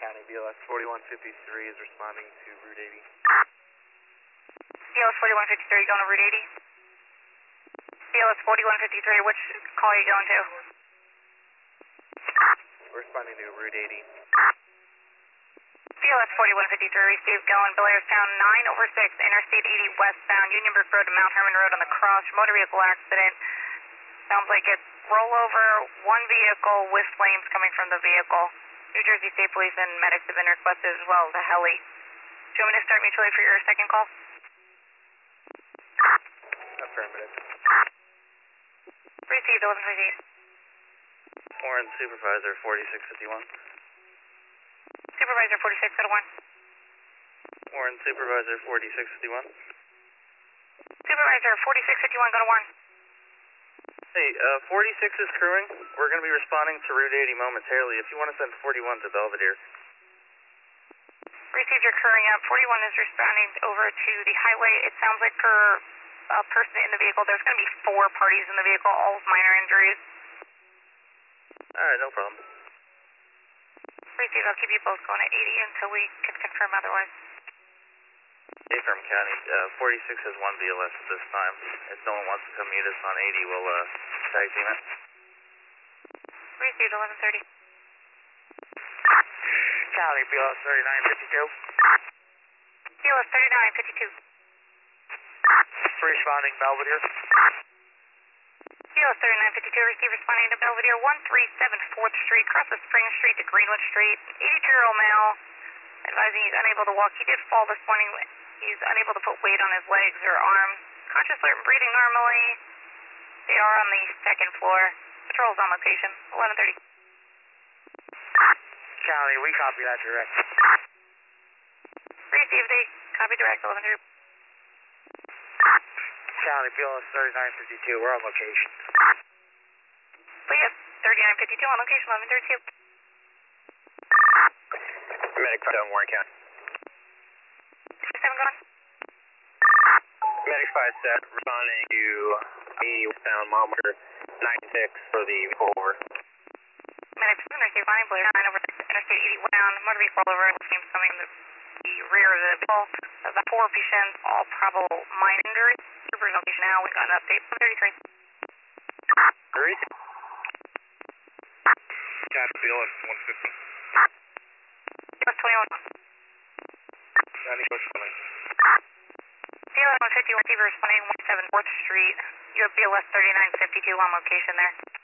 County, BLS 4153 is responding to Route 80. BLS 4153 going to Route 80. BLS 4153, which call are you going to? We're responding to Route 80. BLS 4153 received going Blairstown 9/6, Interstate 80 westbound, Unionburg Road to Mount Herman Road on the cross, motor vehicle accident. Sounds like it's rollover, one vehicle with flames coming from the vehicle. New Jersey State Police and medics have been requested as well as a heli. Do you want me to start mutually for your second call? Affirmative. Received 1158. Warren Supervisor 4651. Supervisor 46, go to 1. Warren Supervisor 4651. Supervisor 4651, go to 1. Hey, 46 is crewing. We're going to be responding to Route 80 momentarily. If you want to send 41 to Belvedere. Received your current up. 41 is responding over to the highway. It sounds like for a person in the vehicle, there's going to be 4 parties in the vehicle, all with minor injuries. Alright, no problem. Received, I'll keep you both going at 80 until we can confirm otherwise. Affirm County, 46 has 1 BLS at this time. If no one wants to come meet us on 80, we'll tag team it. Received 1130. Cali, BLS 3952. BLS 3952. Responding Belvedere. BLS 3952, receive responding to Belvedere 137 4th Street, crosses Spring Street to Greenwood Street. 82-year-old male, advising he's unable to walk. He did fall this morning. He's unable to put weight on his legs or arms. Conscious, alert, and breathing normally. They are on the 2nd floor. Patrol's on location. 1130. Cali, we copy that direct. Received a copy direct 1130. Cali, BLS 3952, we're on location. BLS 3952 on location 1132. Medic 5 Warren County. 7 going. Medic 5 set, responding to 80 westbound mile 96 for the vehicle over. Medic 7 received finding Blair 9 over Interstate 80 westbound, motor vehicle over, it seems coming the rear of the vehicle. About 4 patients, all probable minor injuries. Troopers on location now, we got an update 133. Great. Cat BLS 150. BLS 21. County, what's coming? BLS 150, receiver responding 17 4th Street. You have BLS 3952 on location there.